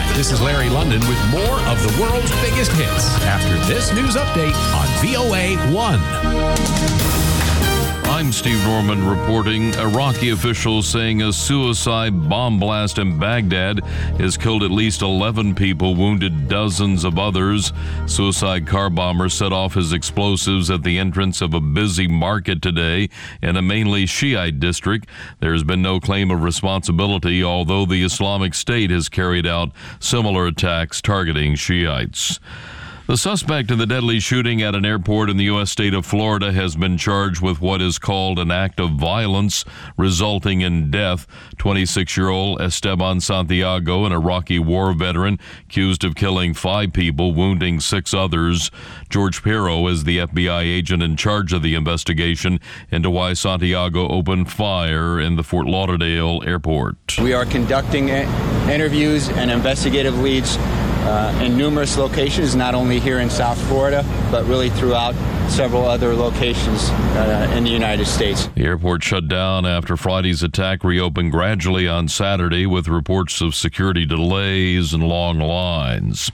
Hi, this is Larry London with more of the world's biggest hits after this news update on VOA 1. I'm Steve Norman reporting. Iraqi officials saying a suicide bomb blast in Baghdad has killed at least 11 people, wounded dozens of others. Suicide car bomber set off his explosives at the entrance of a busy market today in a mainly Shiite district. There has been no claim of responsibility, although the Islamic State has carried out similar attacks targeting Shiites. The suspect in the deadly shooting at an airport in the U.S. state of Florida has been charged with what is called an act of violence resulting in death. 26-year-old Esteban Santiago, an Iraqi war veteran, accused of killing 5 people, wounding 6 others. George Pirro is the FBI agent in charge of the investigation into why Santiago opened fire in the Fort Lauderdale airport. We are conducting interviews and investigative leads in numerous locations, not only here in South Florida, but really throughout several other locations in the United States. The airport shut down after Friday's attack, reopened gradually on Saturday with reports of security delays and long lines.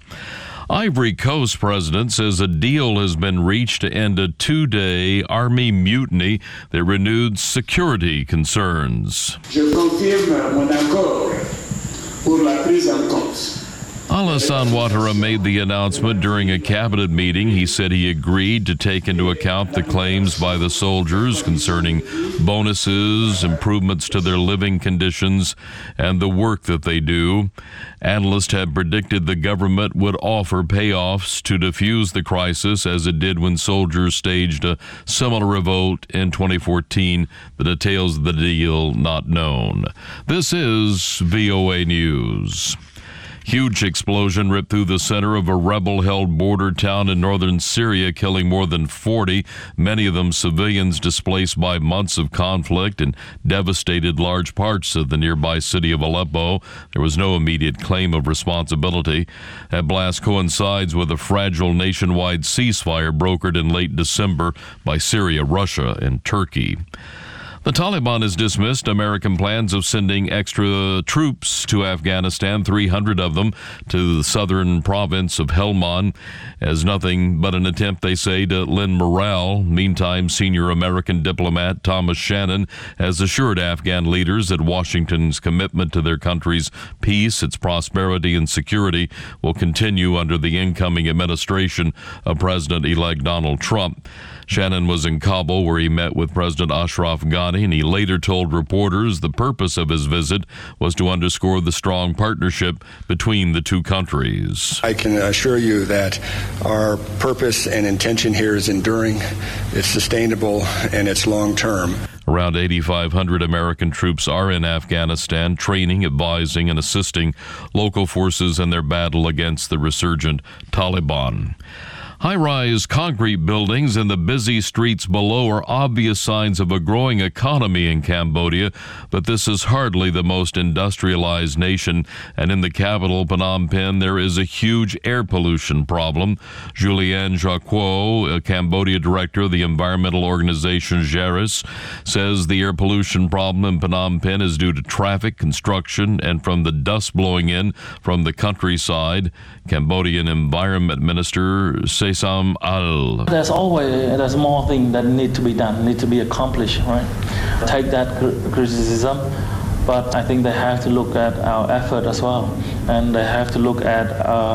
Ivory Coast president says a deal has been reached to end a 2-day army mutiny that renewed security concerns. Je confirme mon accord pour la prise en compte. Alassane Ouattara made the announcement during a cabinet meeting. He said he agreed to take into account the claims by the soldiers concerning bonuses, improvements to their living conditions, and the work that they do. Analysts have predicted the government would offer payoffs to defuse the crisis, as it did when soldiers staged a similar revolt in 2014. The details of the deal not known. This is VOA News. Huge explosion ripped through the center of a rebel-held border town in northern Syria, killing more than 40, many of them civilians displaced by months of conflict, and devastated large parts of the nearby city of Aleppo. There was no immediate claim of responsibility. That blast coincides with a fragile nationwide ceasefire brokered in late December by Syria, Russia, and Turkey. The Taliban has dismissed American plans of sending extra troops to Afghanistan, 300 of them, to the southern province of Helmand, as nothing but an attempt, they say, to lend morale. Meantime, senior American diplomat Thomas Shannon has assured Afghan leaders that Washington's commitment to their country's peace, its prosperity, and security will continue under the incoming administration of President-elect Donald Trump. Shannon was in Kabul, where he met with President Ashraf Ghani, and he later told reporters the purpose of his visit was to underscore the strong partnership between the two countries. I can assure you that our purpose and intention here is enduring, it's sustainable, and it's long-term. Around 8,500 American troops are in Afghanistan, training, advising, and assisting local forces in their battle against the resurgent Taliban. High-rise concrete buildings in the busy streets below are obvious signs of a growing economy in Cambodia, but this is hardly the most industrialized nation, and in the capital, Phnom Penh, there is a huge air pollution problem. Julianne Jacquot, a Cambodia director of the environmental organization GERIS, says the air pollution problem in Phnom Penh is due to traffic, construction, and from the dust blowing in from the countryside. Cambodian Environment Minister Sesam Al. There's more things that need to be done, need to be accomplished, right? Take that criticism, but I think they have to look at our effort as well, and they have to look at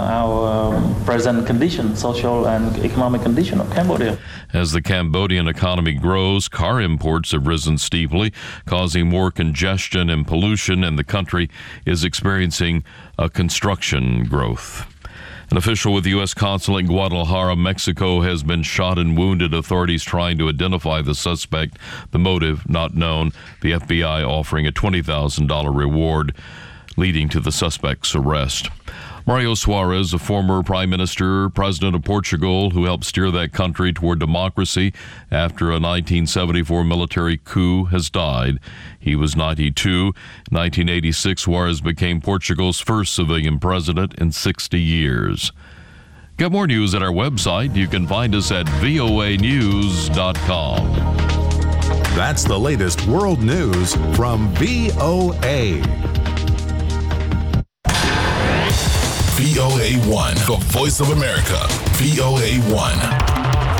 our present condition, social and economic condition of Cambodia. As the Cambodian economy grows, car imports have risen steeply, causing more congestion and pollution, and the country is experiencing a construction growth. An official with the U.S. consulate in Guadalajara, Mexico, has been shot and wounded. Authorities trying to identify the suspect. The motive not known. The FBI offering a $20,000 reward, leading to the suspect's arrest. Mario Soares, a former prime minister, president of Portugal, who helped steer that country toward democracy after a 1974 military coup, has died. He was 92. In 1986, Soares became Portugal's first civilian president in 60 years. Get more news at our website. You can find us at voanews.com. That's the latest world news from VOA. VOA1, the voice of America. VOA1.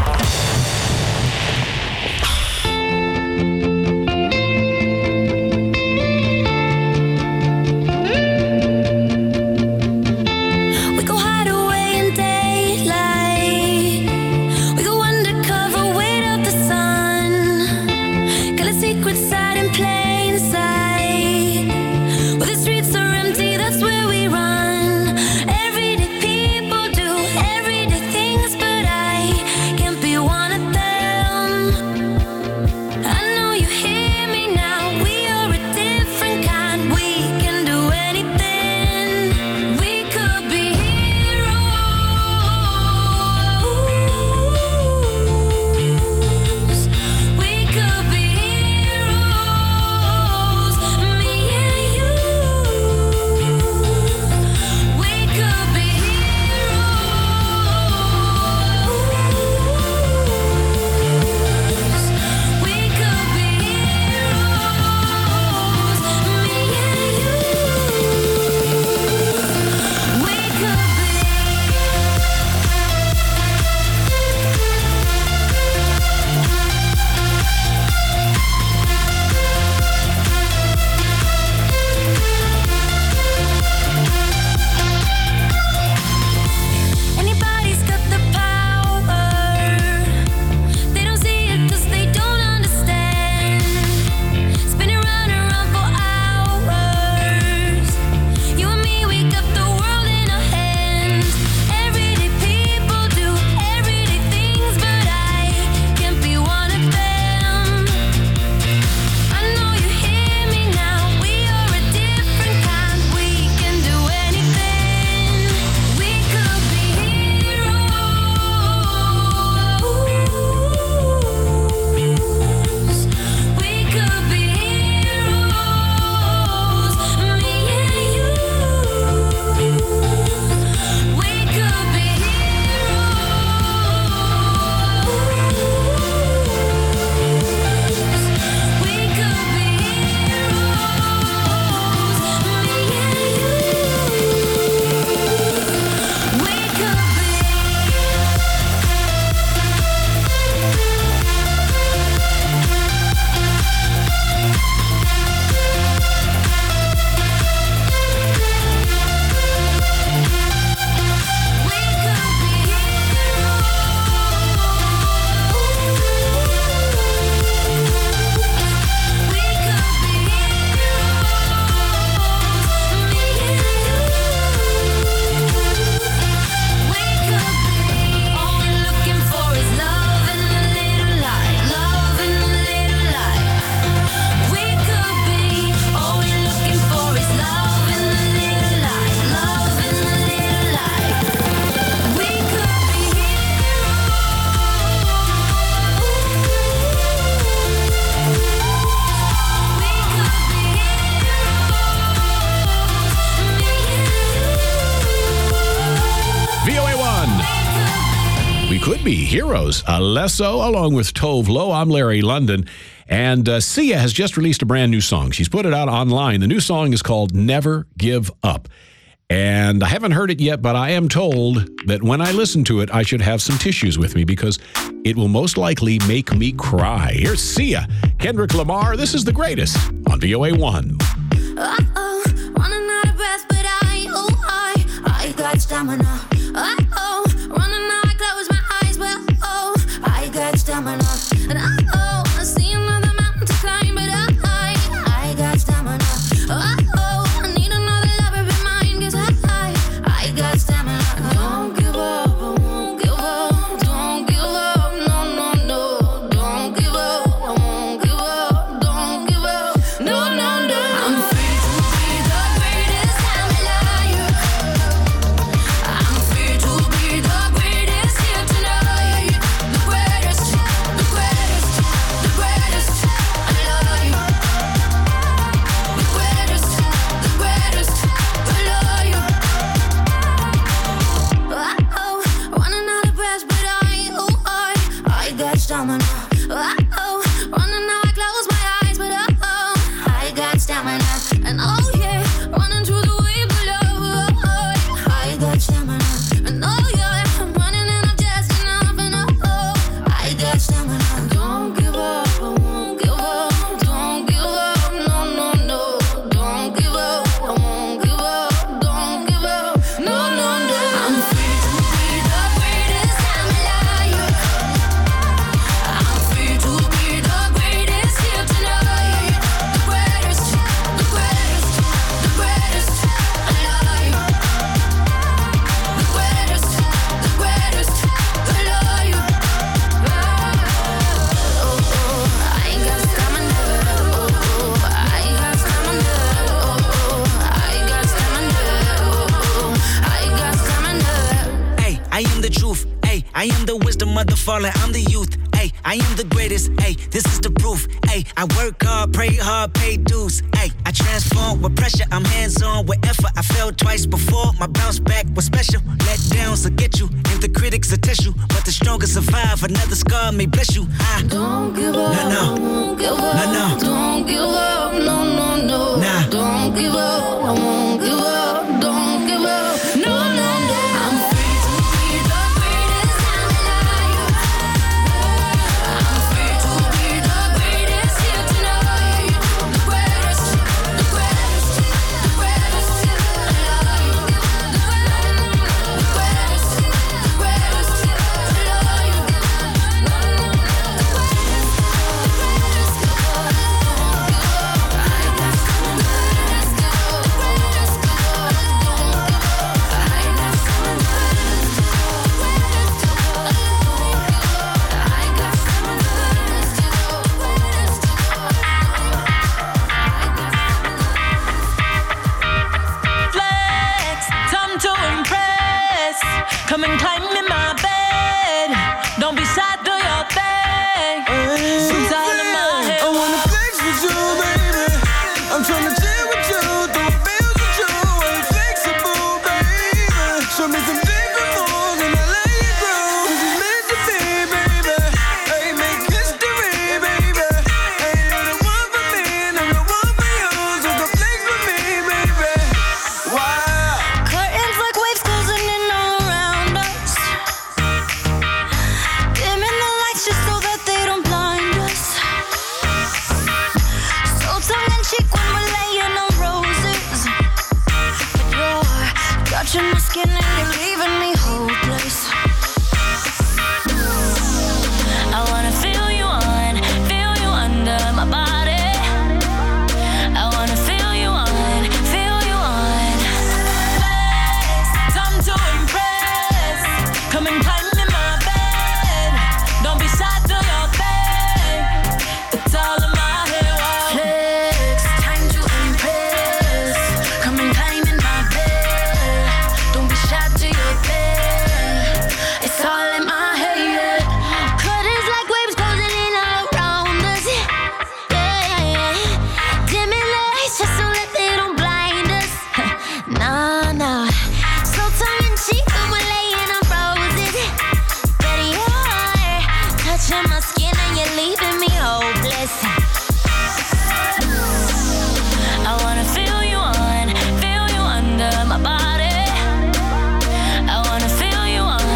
Could Be Heroes. Alesso along with Tove Lo. I'm Larry London. And Sia has just released a brand new song. She's put it out online. The new song is called Never Give Up. And I haven't heard it yet, but I am told that when I listen to it, I should have some tissues with me because it will most likely make me cry. Here's Sia, Kendrick Lamar. This is The Greatest on VOA1. Uh-oh, running out of breath, but I got stamina. Uh-oh, running out, I close my eyes, but I got stamina. And I see another mountain to climb, but I got stamina. I need another lover in mine, 'cause I got stamina. Don't give up, I won't give up. Don't give up, no. Don't give up, I won't give up. Don't give up, no. I'm free to be the greatest I'm alive. I'm I am the wisdom of the fallen, I'm the youth. Ay, I am the greatest, ay, this is the proof. Ay, I work hard, pray hard, pay dues. Ay, I transform with pressure, I'm hands-on with effort. I failed twice before, my bounce back was special. Let downs will get you, and the critics will test you. But the strongest survive, another scar may bless you. Don't give up, no, won't give up, no. Don't give up, no. Nah. Don't give up, I won't give up, don't give up, no. I'm free to be the greatest I'm alive. I'm free to be the greatest here tonight. The greatest alive. The greatest alive. Come and climb in my bed. Don't be sad, do your thing. It's all in my head. I wanna flex with you, baby. I'm tryna chill with you, throw bills with you. Ain't flexible, baby. Show me some different moves and I let you go. This is meant to be, baby. Hey, make history, baby. Ain't you're the one for me, and I'm the one for you. So come flex with me, baby. Wow. Curtains like waves closing in around us. Dimming the lights just so that they don't blind us. So tongue in cheek when we're laying on roses. But you're touching my skin and you're leaving me hopeless. I wanna feel you under my body. I wanna feel you on. Time to impress. Come and climb in my bed. Don't be sad, do your thing. It's all in my head. Wow. Flex, time to impress. Come and climb in my bed. Don't be shy to your bed. It's all in my head. Curtains like waves closing in around us. Yeah. Dimming the lights just so that they don't blind us. Nah. So tongue in cheek when we're laying on roses. But you're touching my skin and you're leaving me hopeless. I wanna feel you under my body. I wanna feel you on.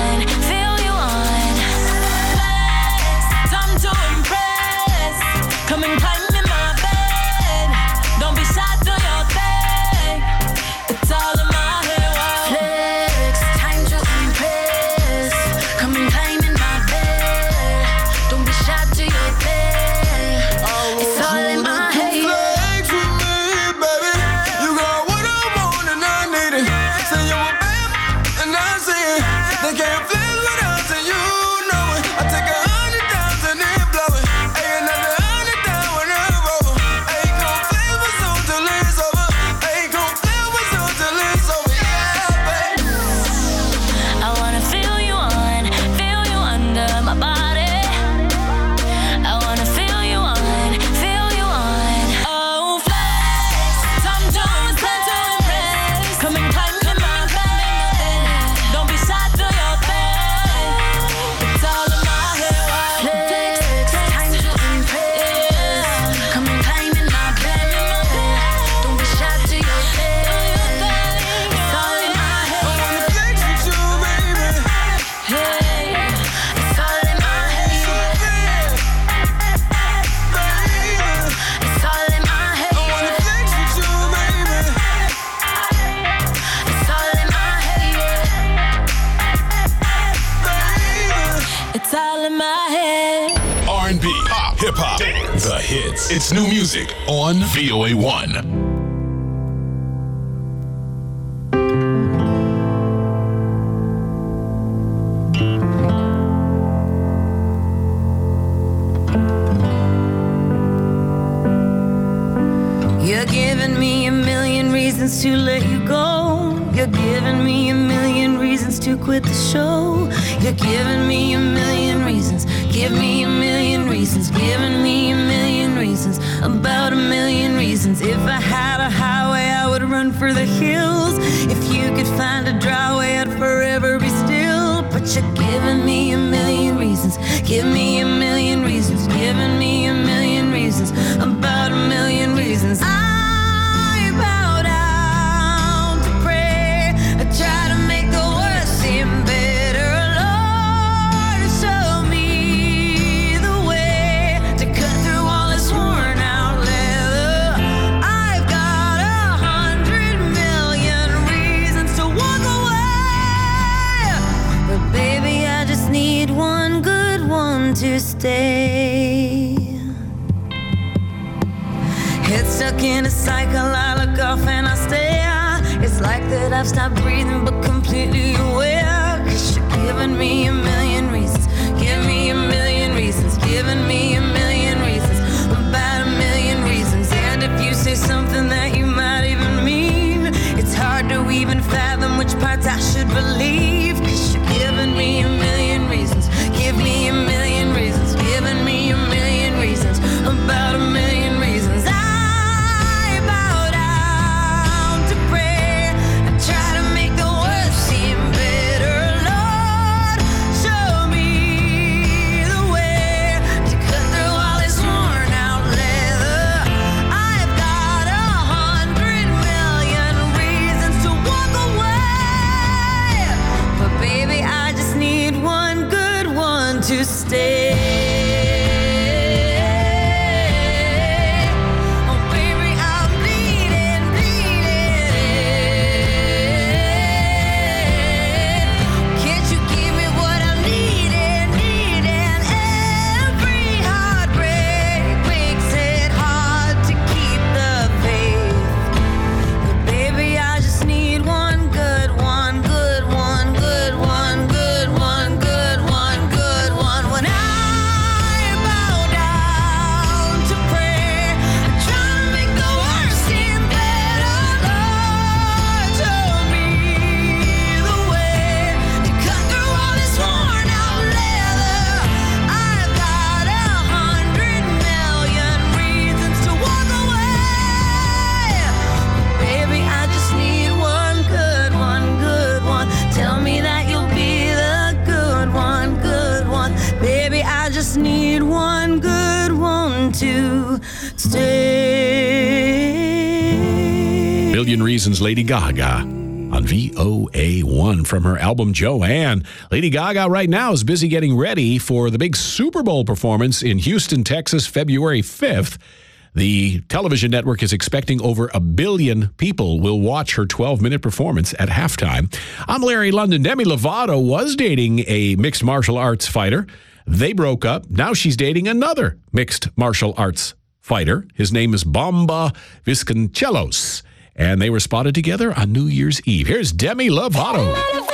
Time to impress. Come and climb in my bed. Don't be sad, do your thing. It's all in my head. Wow. Flex, time to impress. Come and climb in my bed. Don't be shy to your bed. It's all in my head. Flex with me, baby. You got what I want and I need it. Say you a bad and I see it. They can't flex with us and you know it. I take 100,000 and blow it. Ain't another 100,000 when I'm over. Ain't gon' flex with us till it's over. Ain't gon' flex with us till it's over. Yeah, baby. I wanna feel you under my body. I wanna feel you on. Oh, flex, time to impress. Come and climb in my bed. Don't be sad, do your thing. It's all in my head. Flex, time to impress. Come and climb in my bed. Don't be shy to your bed. It's all in my I wanna head. flex with you, baby. It's all in my head. It's all in my head. I wanna flex with you, baby. It's all in my head. It's all in my head. R&B, pop, hip hop, dance, the hits. It's new music on VOA1. You're giving me a million reasons to let you go. You're giving me a million reasons to quit the show. You're giving me a million reasons. Give me a million reasons. Giving me a million reasons. About a million reasons. If I had a highway, I would run for the hills. If you could find a dry way, I'd forever be still. But you're giving me a million reasons. Give me a million reasons. Giving me a million reasons. About a million reasons. I bow down to pray. I try to make the worst seem better. Lord, show me the way to cut through all this worn out leather. I've got 100 million reasons to walk away. But baby, I just need one good one to stay. Head stuck in a cycle, I look off and I stare. It's like that I've stopped breathing but completely aware. 'Cause you're giving me a million reasons. Give me a million reasons. Giving me a million reasons. About a million reasons. And if you say something that you might even mean, it's hard to even fathom which parts I should believe. 'Cause you're giving me a million reasons. Give me a million reasons. Giving me a million reasons. About a million reasons. I bow down to pray. I try to make the worst seem better. Lord, show me the way to cut through all this worn out leather. I've got 100 million reasons to walk away. But baby, I just need one good one to stay. Oh baby, I'm bleeding, bleeding. Can't you give me what I'm needing, needing? Every heartbreak makes it hard to keep the faith. But baby, I just need one good one, good one, good one, good one, good one, good one. When I bow down to pray, I try to make the worst seem better. Lord, show me the way to cut through all this worn out leather. I've got 100 million reasons to walk away. Baby, I just need one good one, good one. Tell me that you'll be the good one, good one. Baby, I just need one good one to stay. Million Reasons, Lady Gaga on VOA1 from her album Joanne. Lady Gaga right now is busy getting ready for the big Super Bowl performance in Houston, Texas, February 5th. The television network is expecting over 1 billion people will watch her 12-minute performance at halftime. I'm Larry London. Demi Lovato was dating a mixed martial arts fighter. They broke up. Now she's dating another mixed martial arts fighter. His name is Bomba Vasconcelos, and they were spotted together on New Year's Eve. Here's Demi Lovato.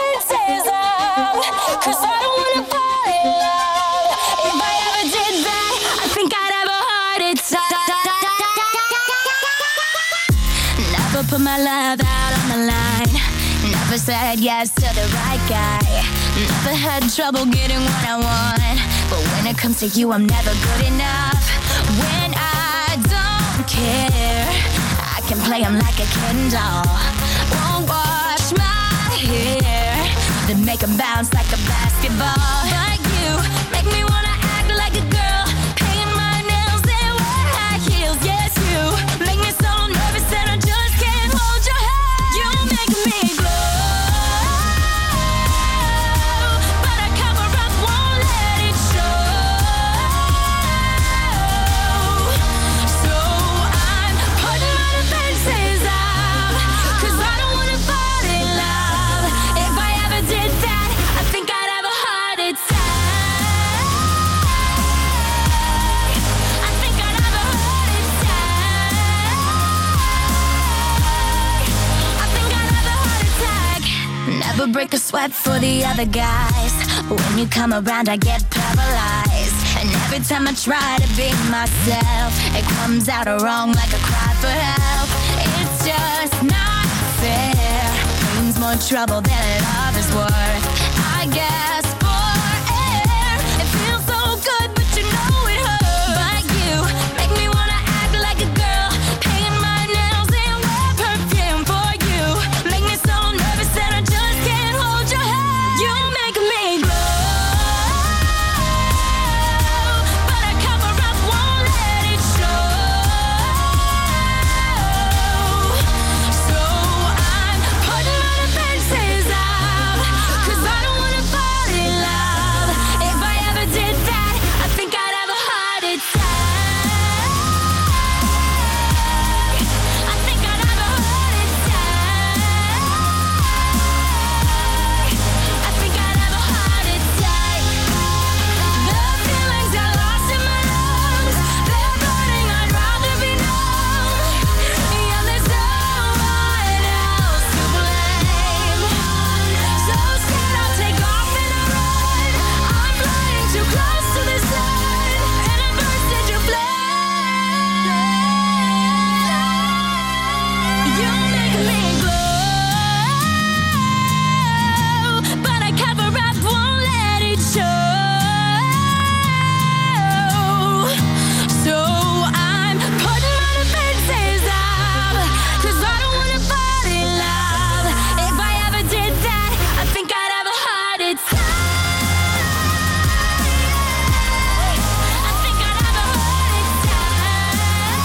Never put my love out on the line. Never said yes to the right guy. Never had trouble getting what I want. But when it comes to you, I'm never good enough. When I don't care, I can play him like a Ken doll. Won't wash my hair, then make him bounce like a basketball. But you make me wanna act like a girl, paint my nails and wear high heels. Yes, you make me so nervous that I just can't hold your hand. You make me glow, but I cover up, won't let it show. So I'm putting my defenses up, 'cause I don't wanna fall in love. If I ever did that, I think I'd have a heart attack. I think I'd have a heart attack. I think I'd have a heart attack. Never break a sweat for the other guys. When you come around, I get paralyzed. And every time I try to be myself, it comes out wrong like a cry for help. It's just not fair. Pain's more trouble than love is worth. I guess for air, it feels so good, but you know it hurts. But you make me wanna act like a girl, paint my nails and wear perfume for you. Make me so nervous that I just can't hold your hand. You make me glow, but I cover up, won't let it show. So I'm putting my defenses up, 'cause I don't wanna fall in love. If I ever did that, I think I'd have a heart attack. I think I'd have a heart attack. I think I'd have a heart attack. The feelings I lost in my lungs, they're burning, I'd rather be numb. Yeah, there's no one else to blame. So scared I'll take off and I run. I'm flying too close to the sun, and I burst into flame. You make me glow, but I cover up, won't let it show. So I'm putting my defenses up, 'cause I don't wanna fall in love. If I ever did that, I think I'd have a heart attack. I think I'd have a heart attack.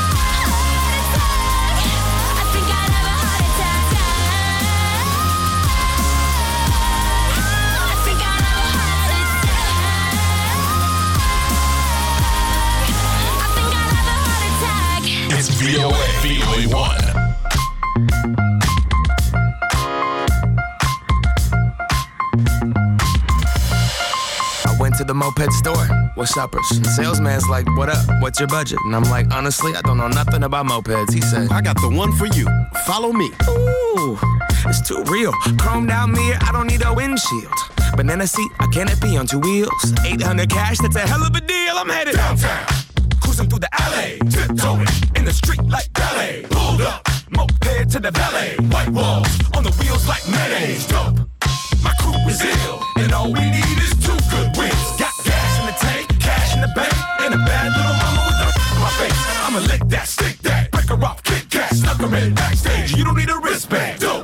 I think I'd have a heart attack. I think I'd have a heart attack. I think I'd have a heart attack. It's VOA1. I went to the moped store. What's uppers? Salesman's like, what up? What's your budget? And I'm like, honestly, I don't know nothing about mopeds. He said, I got the one for you. Follow me. Ooh, it's too real. Chromed out mirror, I don't need a windshield. Banana seat, a canopy on 2 wheels. 800 cash, that's a hell of a deal. I'm headed downtown. Cruising through the alley. Tiptoeing in the street like ballet. Pulled up, moped to the valet. White walls on the wheels like mayonnaise. Dope. My crew is ill, and all we need is 2 good wins. Got gas in the tank, cash in the bank, and a bad little mama with a in my face. I'ma lick that, stick that, break her off, kick cat, snuck her in backstage. You don't need a wristband. Dope.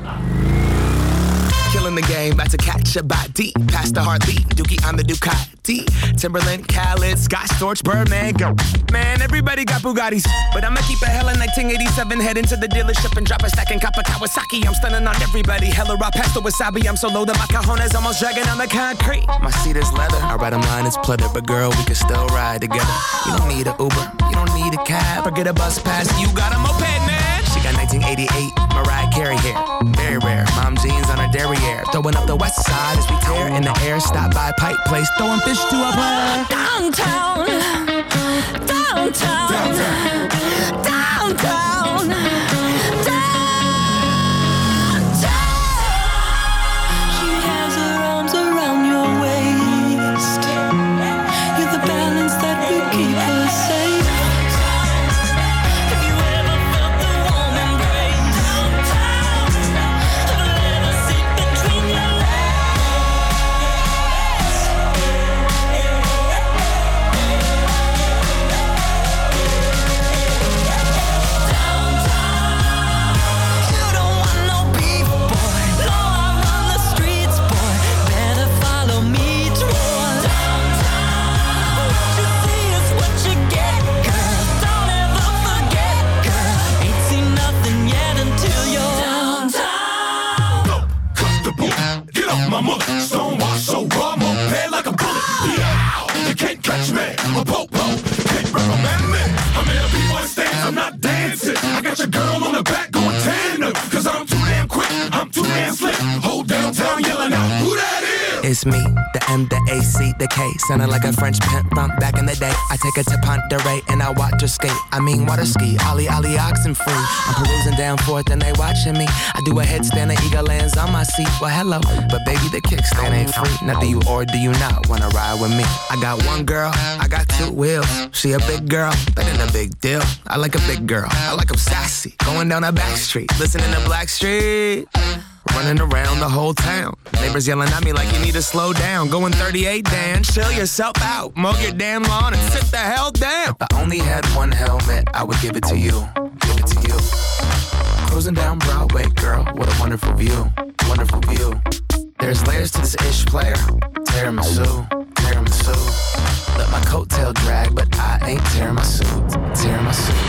Killing the game, about to catch a body. Past the heartbeat, Dookie on the Ducati. Timberland, Khaled, Scott Storch, Birdman, go. Man, everybody got Bugattis. But I'ma keep a hella 1987, head into the dealership and drop a stack and cop a Kawasaki. I'm stunning on everybody, hella raw pasta wasabi. I'm so low that my cajones almost dragging on the concrete. My seat is leather, our bottom line is pleather. But girl, we can still ride together. You don't need an Uber, you don't need a cab, or get a bus pass. You got a moped, man. She got 1988 Mariah Carey hair, very rare. Mom jeans on her derriere, throwing up the west side as we tear in the air. Stop by Pike Place, throwing fish to a player. Downtown, downtown, downtown, downtown. She has her arms around your waist. You're the balance that will keep her safe. Have you ever felt the warm embrace? Have a little seat between your my mother, stonewash so raw, moped like a bullet. Yeah, you can't catch me, I'm a popo, can't recommend me. I'm in a B-boy stance, I'm not dancing. I got your girl on the back going tandem, 'cause I'm too damn quick, I'm too damn slick. Whole downtown yelling out, who that is? It's me, the M, the A, C, the K. Sounding like a French pimp from back in the day. I take her to Ponderay and I watch her skate. I mean water ski, ollie, oxen free. I'm perusing down forth and they watching me. I do a headstand, the eagle lands on my seat. Well, hello, but baby, the kickstand ain't free. Now do you or do you not wanna ride with me? I got one girl, I got 2 wheels. She a big girl, that ain't a big deal. I like a big girl, I like 'em sassy. Going down a back street, listening to Blackstreet. running around the whole town. Neighbors yelling at me like you need to slow down. Going 38, Dan, chill yourself out. Mow your damn lawn and sit the hell down. If I only had one helmet, I would give it to you. Give it to you. Cruising down Broadway, girl, what a wonderful view. Wonderful view. There's layers to this ish player. Tiramisu, tiramisu. Let my coattail drag, but I ain't tearing my suit. Tearing my suit.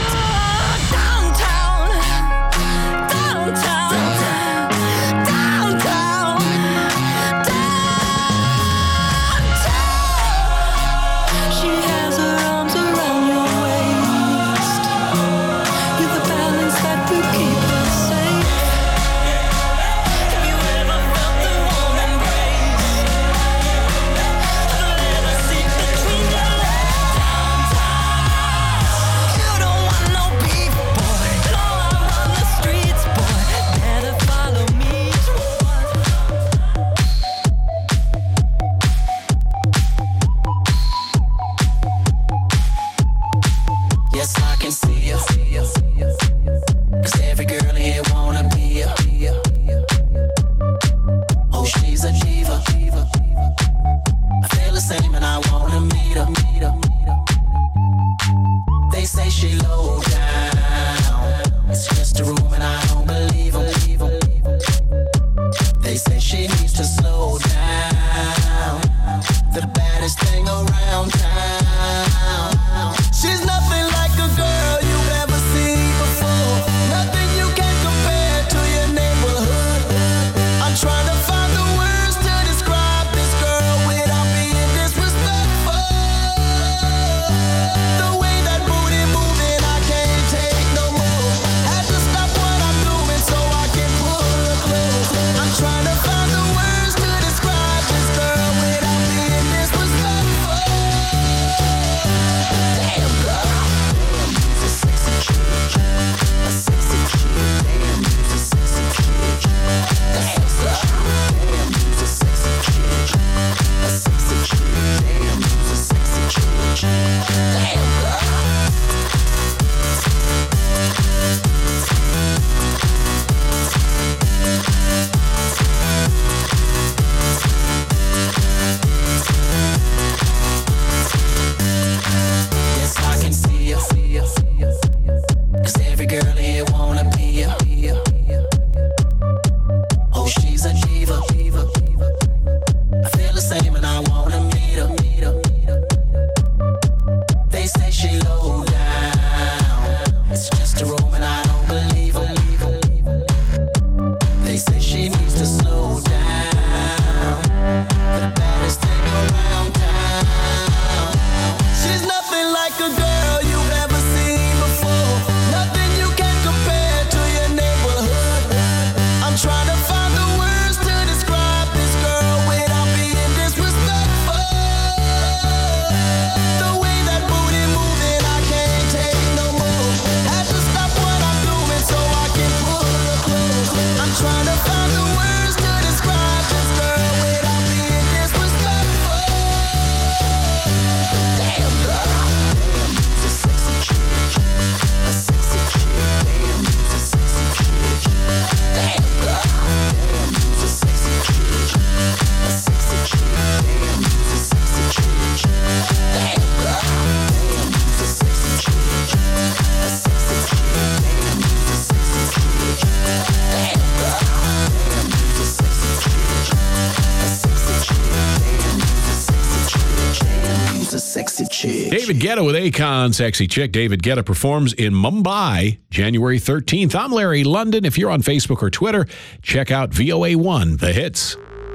David Guetta with Akon, Sexy Chick. David Guetta performs in Mumbai, January 13th. I'm Larry London. If you're on Facebook or Twitter, check out VOA1, The Hits.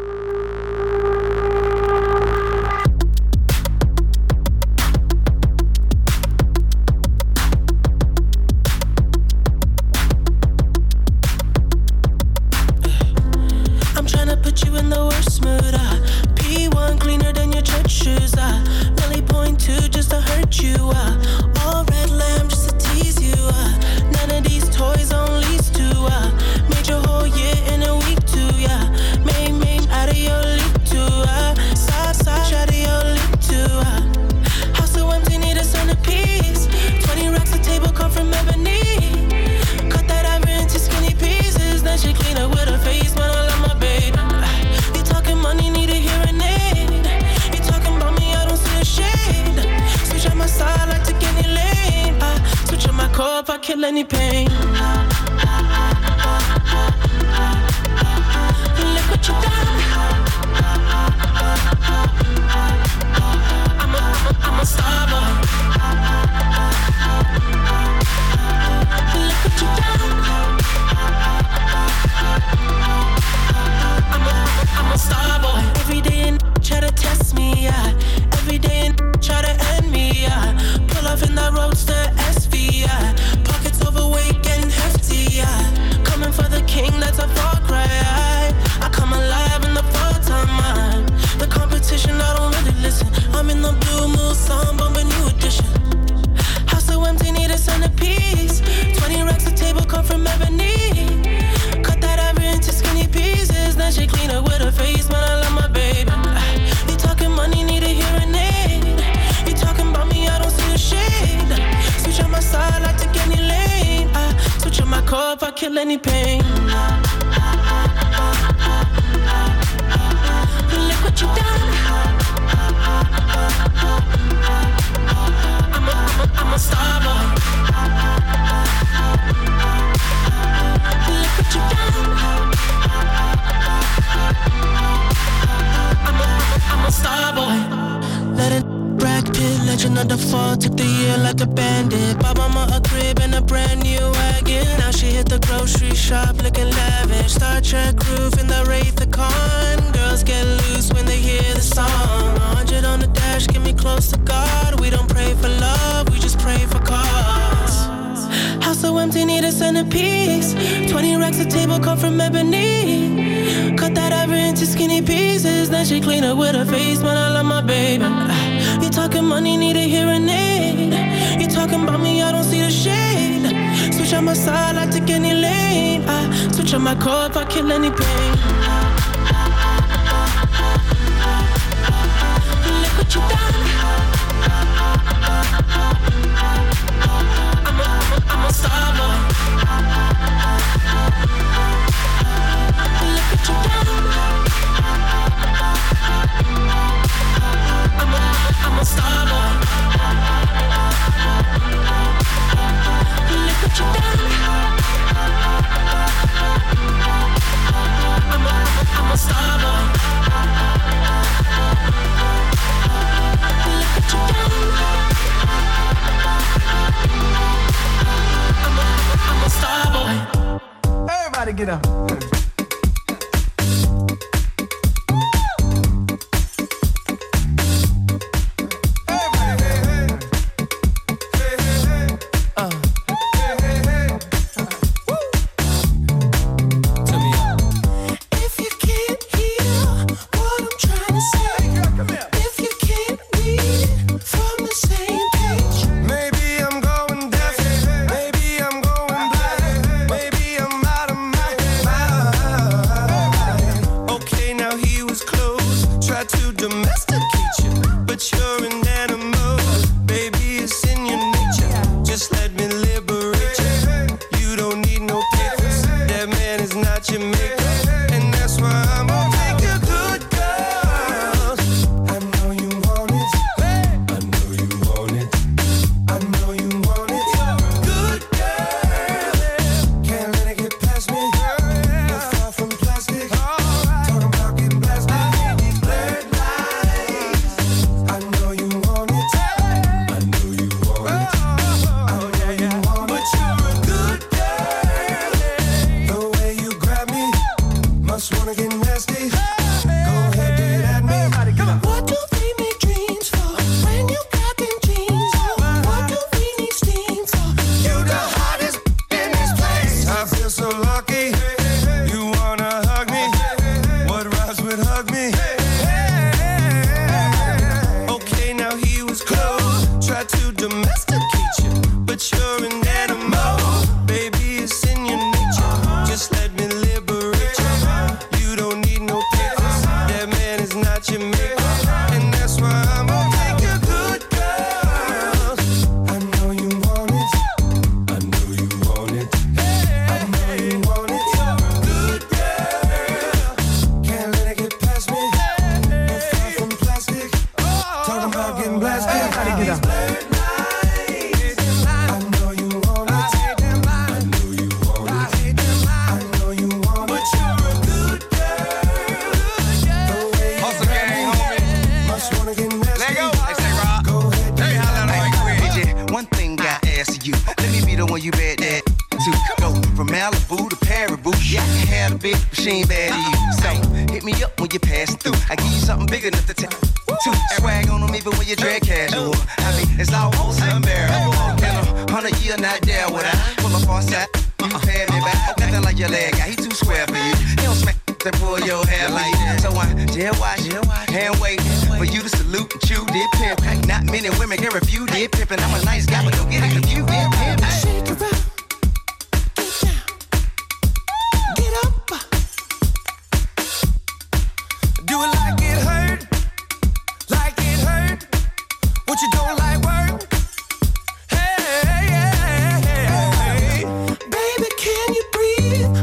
I'm trying to put you in the worst mood. P1 cleaner than your church shoes. Really point to just to hurt you. All red lamb just to tease you. None of these toys on lease to. Made your whole year in a week too. Main out of your league too. Side out of your league too. House so empty, need a centerpiece. 20 racks a table come from ebony. Cut that ivory into skinny pieces. Then she clean up with her face, but any pain. Look what you done. I'm a star boy. Look what you done. I'm a star boy. Let it Brad Pitt, legend of the fall, took the year like a bandit. Bought mama a crib and a brand new wagon. Now she hit the grocery shop looking lavish. Star Trek roof in the Wraith the Con. Girls get loose when they hear the song. 100 on the dash, get me close to God. We don't pray for love, we just pray for cause. House so empty, need a centerpiece. 20 racks of table cut from ebony. Cut that ever into skinny pieces. Then she clean up with her face, man, I love my baby. You talking money, need a hearing aid. You talking about me, I don't see the shade. Switch on my side, I take any lane. I switch on my core if I kill any pain. Look what you done. I'm a star boy. Look what you done. I'm a star boy. Look what you done. I'm a star boy. Look what you done. I'm a star boy. Everybody get up. Baby, can you breathe?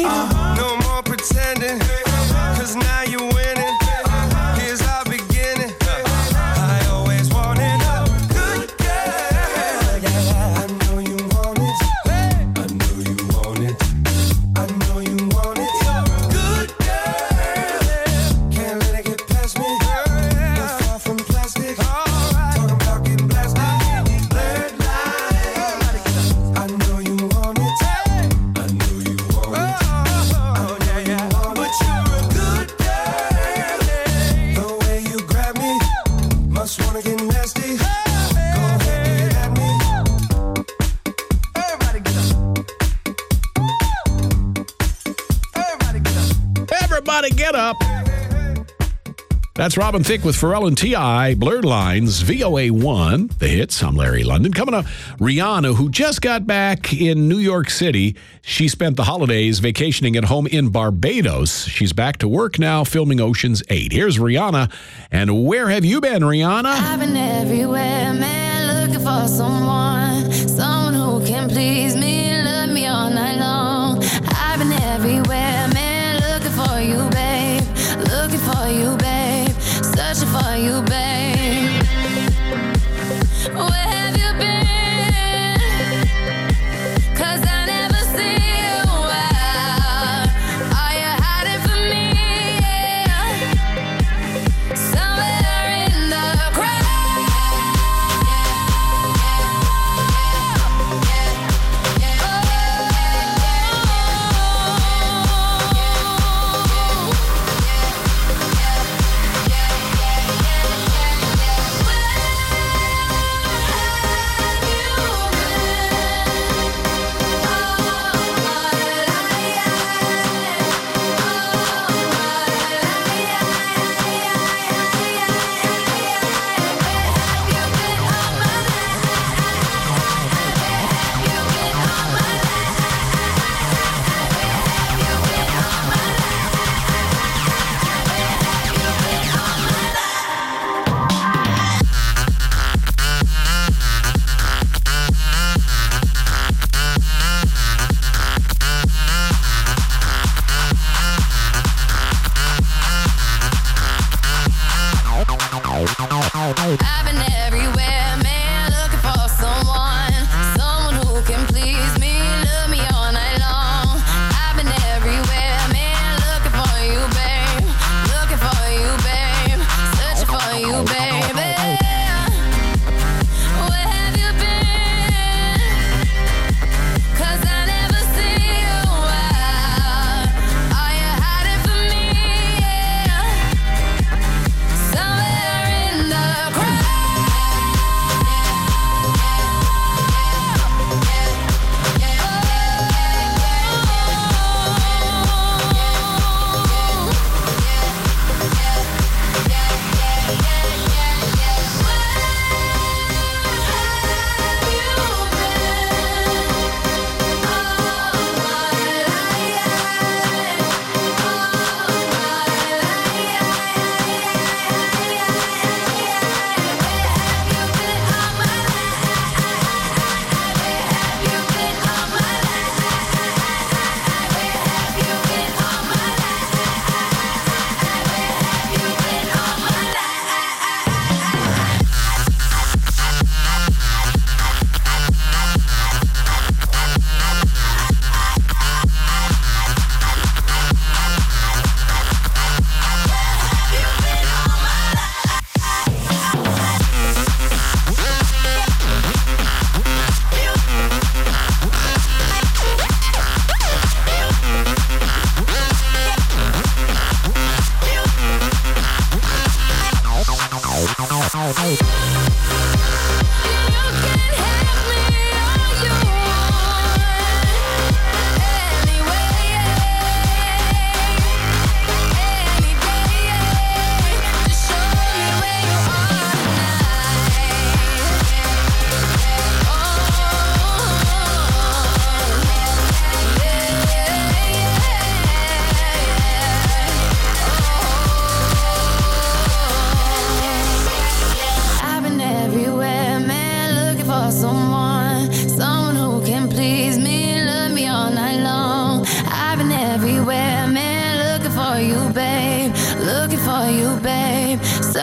me. No more pretending, 'cause now you're winning. Here's our beginning. I always wanted a good girl. I know you want it. I know you want it. I know you want it. Good girl. Can't let it get past me. Not far from plastic. Talking about getting blasted. Blurred lines. I know you want it. I know you want it. Oh yeah. But you're a good girl. The way you grab me, must wanna get nasty. Go ahead, get at me. Everybody get up. Everybody get up. Everybody get up. That's Robin Thicke with Pharrell and T.I. Blurred Lines, VOA1, the hits. I'm Larry London. Coming up, Rihanna, who just got back in New York City. She spent the holidays vacationing at home in Barbados. She's back to work now, filming Ocean's 8. Here's Rihanna. And where have you been, Rihanna? I've been everywhere, man, looking for someone who can please me, love me all night long. I've been everywhere, man, looking for you, babe, searching for you, babe. Where have you been? 'Cause I never see you out. Are you hiding from me? Somewhere in the crowd.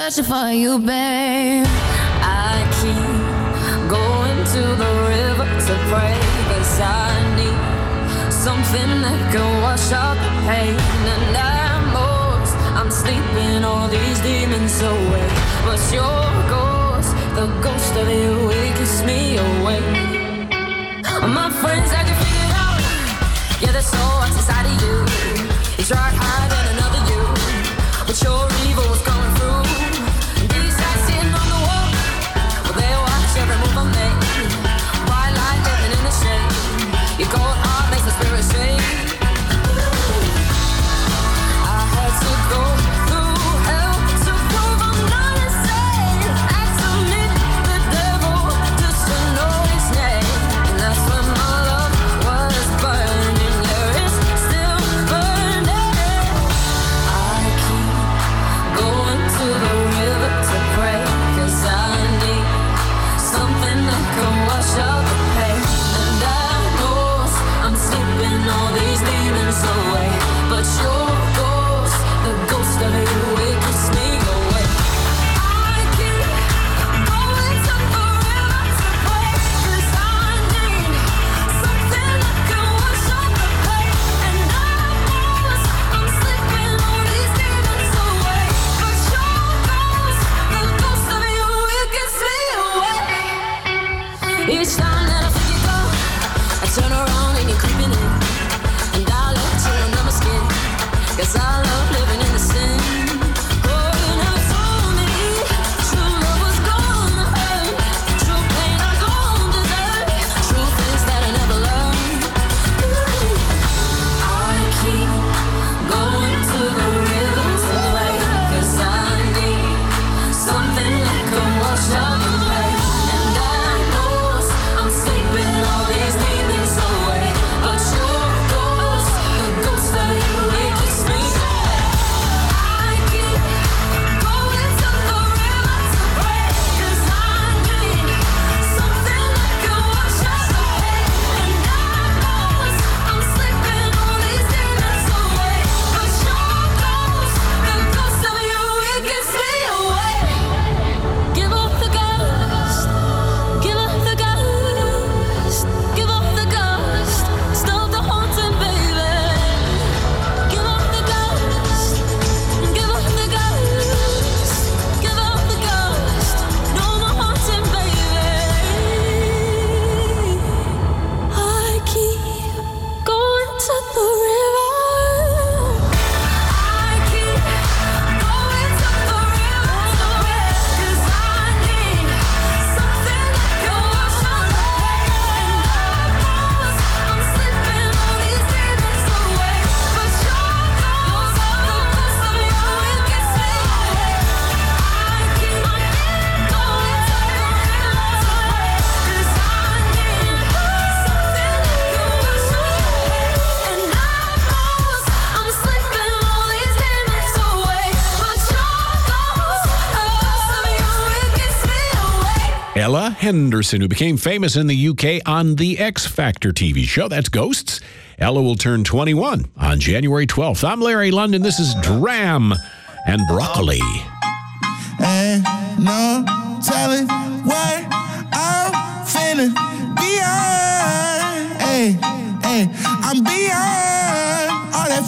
searching for you, babe. I keep going to the river to pray, 'cause I need something that can wash out the pain. And I'm sleeping all these demons away, but your ghost, the ghost of you, it keeps me awake. My friends, I can figure it out. Yeah, there's so much inside of you. You tried hiding another you, but your evil was coming through. These guys sitting on the wall, well, they watch every move I make. White light living in the shade. Your cold heart makes the spirit shake. I had to go through hell to prove I'm not insane. I had to meet the devil just to know his name. And that's when my love was burning. Yeah, it's still burning. I keep going to the river to pray, 'cause I need something that can wash out the pain. And I know I'm sleeping all these demons away, but your ghost, the ghost of you, it keeps me awake. I keep going to the river to pray, 'cause I need something that can wash out the pain. And I know I'm sleeping all these demons away, but your ghost, the ghost of you, it keeps me awake. Each time that I feel you go, I turn around and you're creeping in, and I let you under my skin, 'cause I love living in the sin. Oh, you never told me true love was gonna hurt, true pain I don't deserve, truth is that I never learned. I keep going to the river to play, 'cause I need something that can wash out the pain. And I know I'm sleeping all these demons away, but your ghost, the ghost of you, it keeps me awake. I keep going to the river to pray, 'cause I need something that can wash out the pain. And I know I'm sleeping all these demons away, but your ghost, the ghost of you, it keeps me awake. Give up the ghost, give up the ghost, give up the ghost, stop the haunting, baby. Give up the ghost, give up the ghost, give up the ghost, no more haunting, baby. I keep going to the river. I keep going to the river to pray, 'cause I need something that can wash out the pain. And I know I'm sleeping all these demons away, but your ghost, the ghost of you, it keeps me awake. I keep going to the river to pray, 'cause I need something that can wash out the pain. And I know I'm sleeping all these demons away, but your ghost, the ghost of you, it keeps me awake. Ella Henderson, who became famous in the UK on the X Factor TV show. That's Ghosts. Ella will turn 21 on January 12th. I'm Larry London. This is Dram and Broccoli. Ain't no telling what I'm feeling beyond. Hey, hey, I'm beyond all that.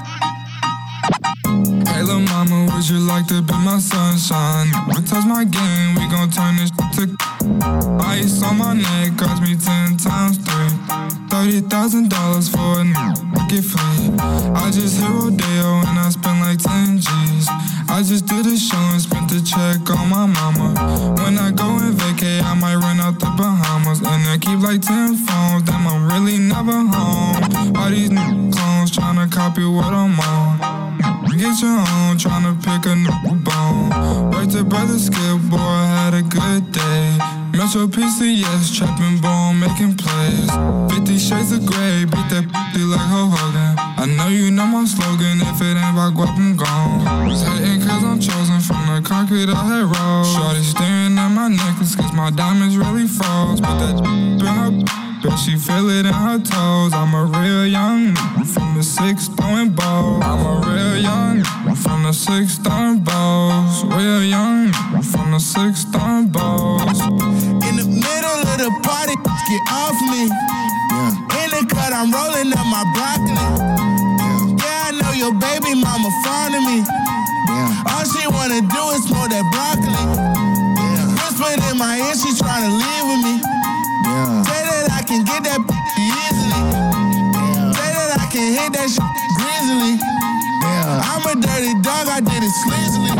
Hey, little mama, would you like to be my sunshine? We touch my game, we gon' turn this to ice on my neck, cost me 10 times 3. $30,000 for a get free. I just hit Rodeo and I spent like 10 G's. I just did a show and spent the check on my mama. When I go and vacay, I might run out the Bahamas. And I keep like 10 phones, damn, I'm really never home. All these new clones tryna copy what I'm on. Get your own, tryna pick a new bone. Worked to Brother Skip, boy, had a good day. Metro PCS, trapping bone, making plays. 50 shades of gray, beat that p***y like Hulk Hogan. I know you know my slogan, if it ain't about guap, I'm gone. Was hating cause I'm chosen from the concrete I had rolled. Shorty staring at my necklace cause my diamonds really froze. Put that in her but she feel it in her toes. I'm a real young from the 6 throwing balls. I'm a real young from the 6 throwing balls. Oh yeah, young from the 6-time balls. In the middle of the party, get off me. Yeah. In the cut, I'm rolling up my broccoli. Yeah, I know your baby mama fond of me. Yeah. All she wanna do is smoke that broccoli. Yeah. Whispered in my ear, she tryna leave with me. Yeah. Say that I can get that easily. Yeah. Say that I can hit that shit greasily. Yeah. I'm a dirty dog, I did it sleazily.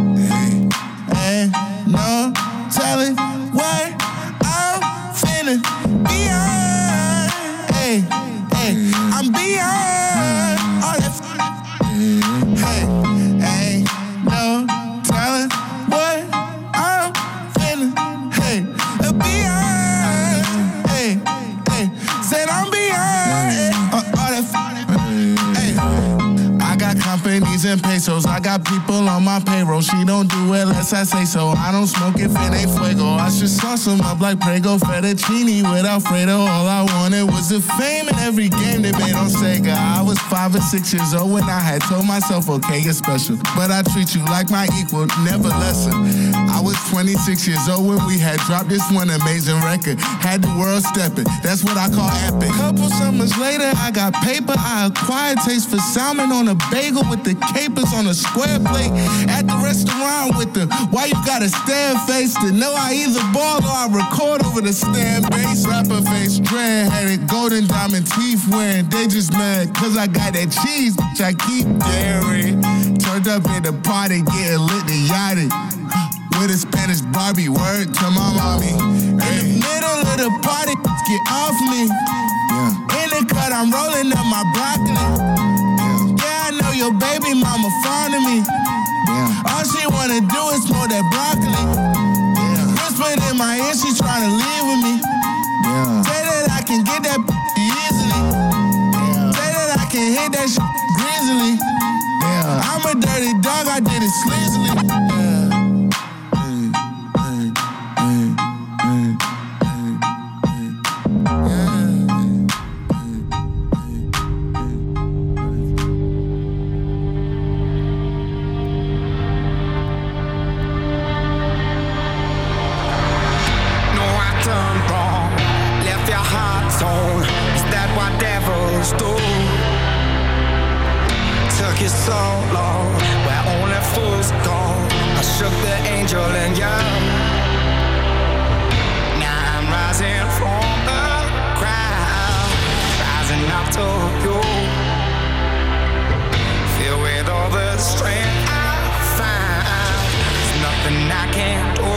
Ain't no telling what I'm finna be on. Hey, hey, I'm beyond all that. Hey, ain't no telling what I'm finna. Hey, beyond. Hey, hey, said I'm beyond all that. Hey, I got companies and pesos. I got people on my payroll. She don't do it unless I say so. I don't smoke if it ain't fuego. I should sauce them up like Prego fettuccine with Alfredo. All I wanted was the fame in every game they made on Sega. I was 5 or 6 years old when I had told myself, okay, it's special, but I treat you like my equal, never lesser. I was 26 years old when we had dropped this one amazing record. Had the world stepping, that's what I call epic. Couple summers later, I got paper. I acquired taste for salmon on a bagel with the capers on a square plate. At the restaurant with the why you gotta stand face to know I either ball or I record over the stand bass. Rapper face, dread-headed, golden diamond teeth wearing. They just mad cause I got that cheese, which I keep daring. Turned up at the party, getting lit and yachted. With a Spanish Barbie, word to my mommy. In the middle of the party, get off me. Yeah. In the cut, I'm rolling up my broccoli. Yeah, I know your baby mama fond of me. Yeah. All she wanna do is smoke that broccoli. Yeah. Whispered in my ear, she tryna leave with me. Yeah. Say that I can get that easily. Yeah. Say that I can hit that shit greasily. Yeah. I'm a dirty dog, I did it sleazily. Yeah. Took you so long, where only fools go. I shook the angel and young. Now I'm rising from the crowd, rising up to you. Filled with all the strength I find, there's nothing I can't do.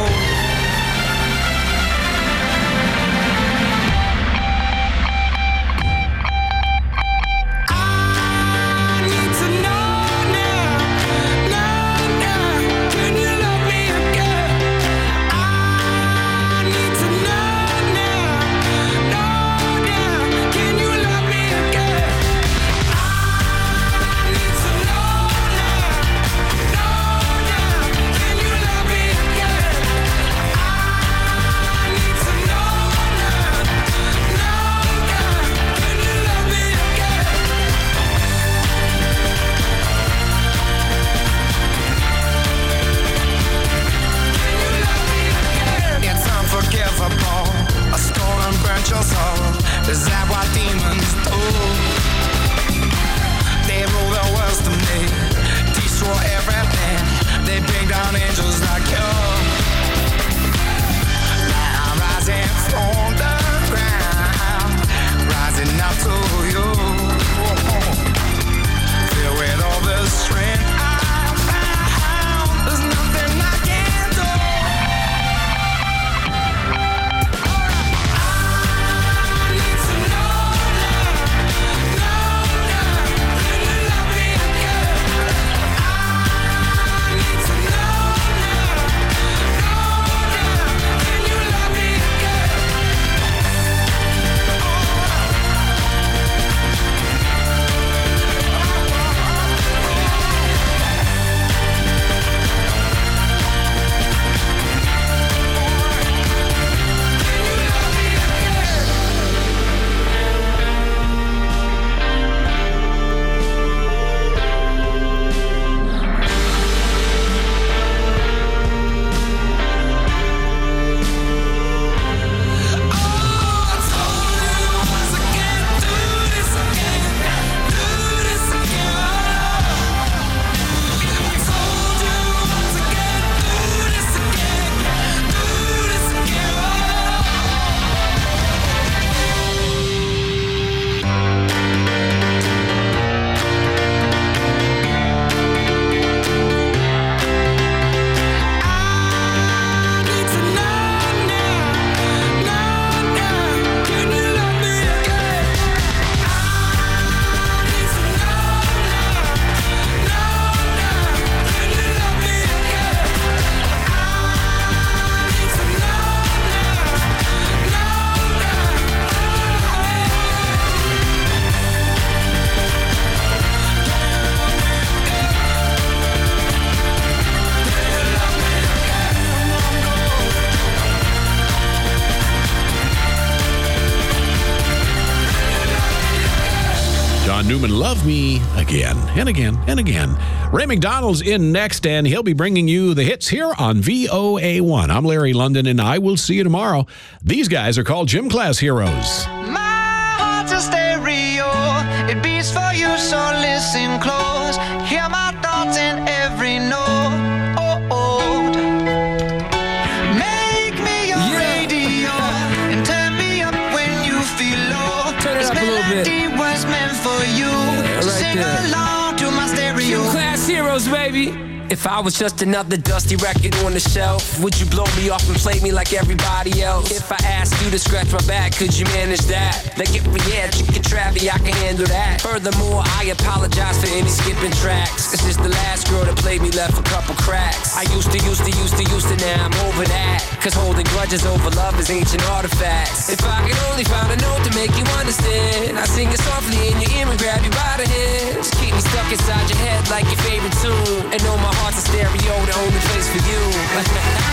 John Newman, Love Me Again and Again and Again. Ray McDonald's in next, and he'll be bringing you the hits here on VOA1. I'm Larry London, and I will see you tomorrow. These guys are called Gym Class Heroes. My heart's a stereo, it beats for you, so listen close. Hear my thoughts in every note. Make me your radio and turn me up when you feel low. Turn it up a little bit. This melody was meant for you. So sing along to my stereo. Gym Class Heroes, baby. If I was just another dusty record on the shelf, would you blow me off and play me like everybody else? If I asked you to scratch my back, could you manage that? Like if we had chicken Travie, I can handle that. Furthermore, I apologize for any skipping tracks. This is the last girl that played me, left a couple cracks. I used to, now I'm over that. Cause holding grudges over love is ancient artifacts. If I could only find a note to make you understand, I sing it softly in your ear and grab you by the hand. Just keep me stuck inside your head like your favorite tune. And know my heart's a stereo, the only place for you. My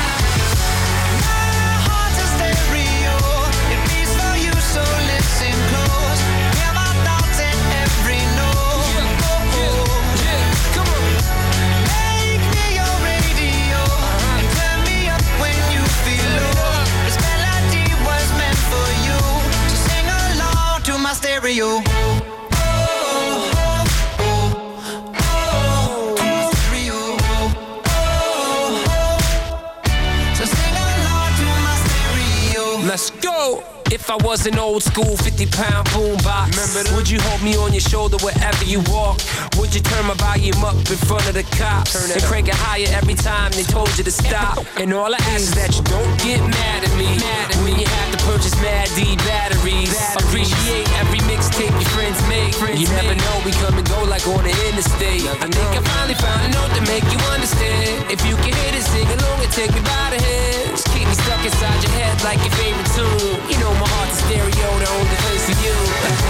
heart's a stereo, it beats for you, so listen close. Hear my thoughts in every note. Come on. Make me your radio and turn me up when you feel low. This melody was meant for you, so sing along to my stereo. Let's go! If I was an old school 50-pound boombox, would you hold me on your shoulder wherever you walk? Would you turn my volume up in front of the cops and crank it higher every time they told you to stop? And all I ask is that you don't get mad at me when you have to purchase Mad D batteries. Appreciate every mixtape your friends make. You never know, we come and go like on the interstate. I think I finally found a note to make you understand. If you can hit it, sing along and take me by the hand. Just keep me stuck inside your head like your favorite tune. You know my heart's a stereo, the only place for you.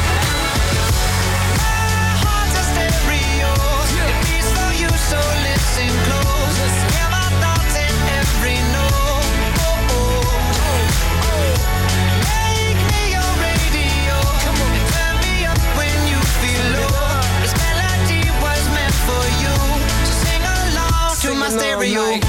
My heart's a stereo, it beats for you, so listen close. Hear my thoughts in every note. Make me your radio and turn me up when you feel low. This melody was meant for you, so sing along to my stereo.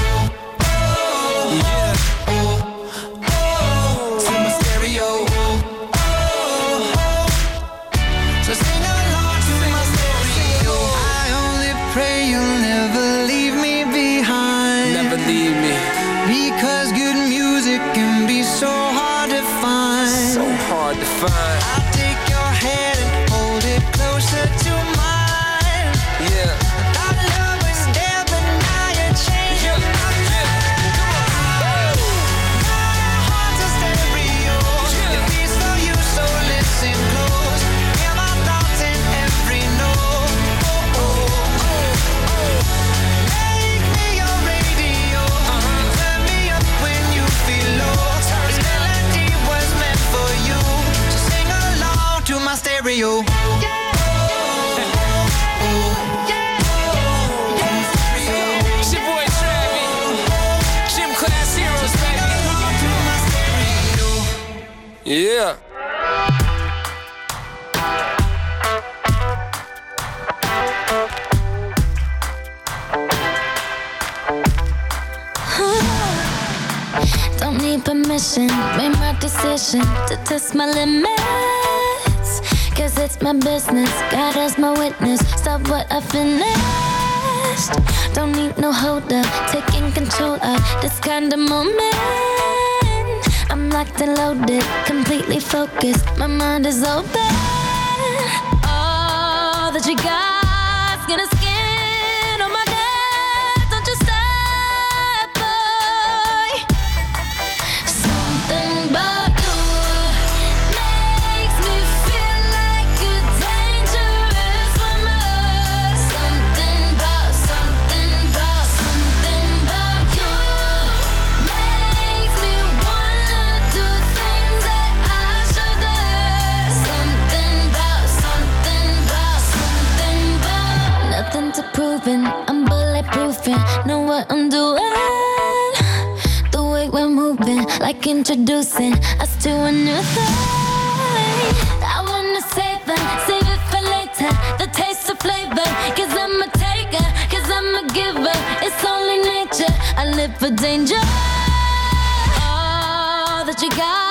Because good music can be so hard to find. So hard to find. I'll take your hand and hold it closer to mine. Yeah. Our love was there, but now you're changing my mind. My heart's a stereo, it beats for you, so listen close. Hear my thoughts in every note. Make me your radio. Turn me up when you feel low. This melody was meant for you, so sing along to my stereo. It's your boy Travie. Gym Class Heroes, baby. Yeah. Don't need permission, made my decision to test my limits. Cause it's my business, God as my witness. Stop what I finished. Don't need no holder, taking control of this kind of moment. I'm locked and loaded, completely focused, my mind is open. All that you got's gonna skin on my neck. Don't you stop, boy. Something about you makes me feel like a dangerous woman. Something about you makes me wanna do things that I shouldn't. Something about nothing to proving. I'm bulletproofing, know what I'm doing. The way we're moving, like introducing us to a new thing. I wanna save it for later. got